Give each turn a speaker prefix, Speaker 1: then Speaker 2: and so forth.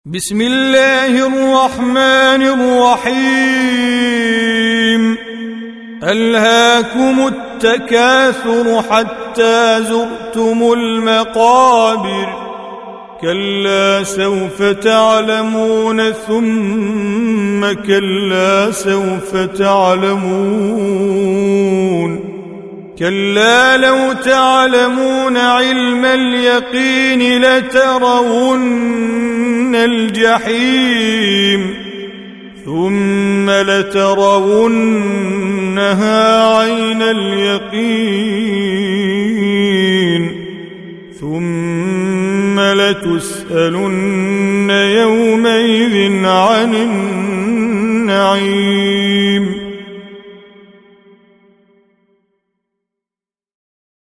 Speaker 1: بسم الله الرحمن الرحيم. ألهاكم التكاثر حتى زرتم المقابر، كلا سوف تعلمون ثم كلا سوف تعلمون، كلا لو تعلمون علم اليقين لترون الجحيم ثم لترونها عين اليقين ثم لتسألن